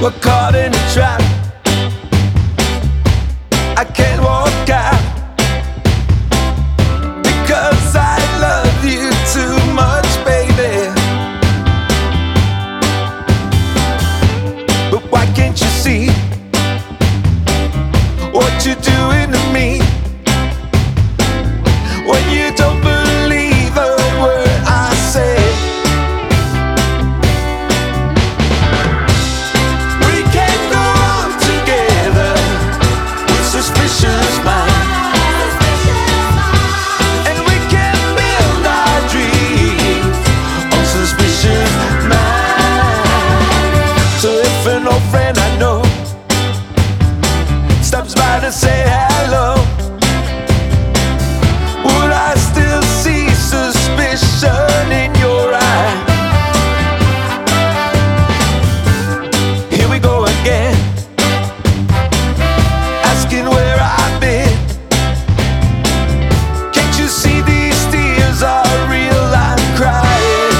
We're caught in a trap. I can't walk out because I love you too much, baby. But why can't you see what you're doing to me when you don't believe a word I say? We can go on together with suspicious minds, and we can build our dreams on suspicious minds. So if an old friend I know stops by to say hello, would I still see suspicion in your eye? Here we go again, asking where I've been. Can't you see these tears are real? I'm crying.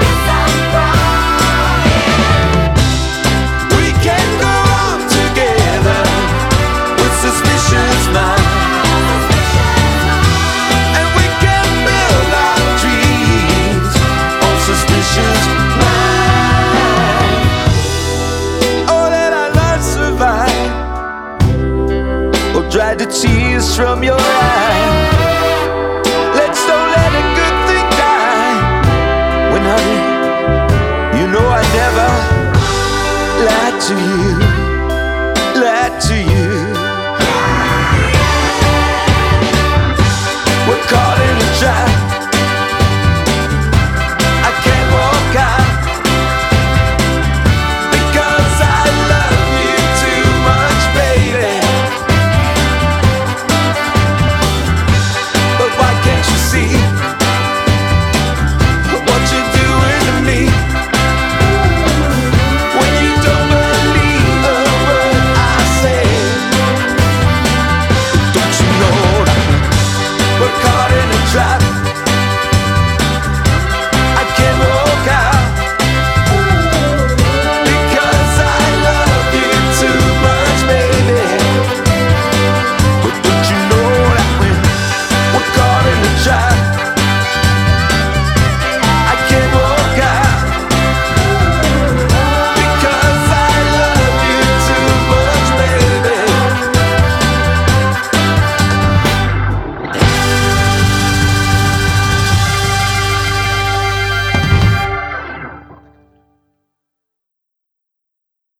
We can go on together with suspicious minds, and we can build our dreams on suspicious minds. Oh, let our love survive, or dry the tears from your eyes. Let's don't let a good thing die. When honey, you know I never lied to you.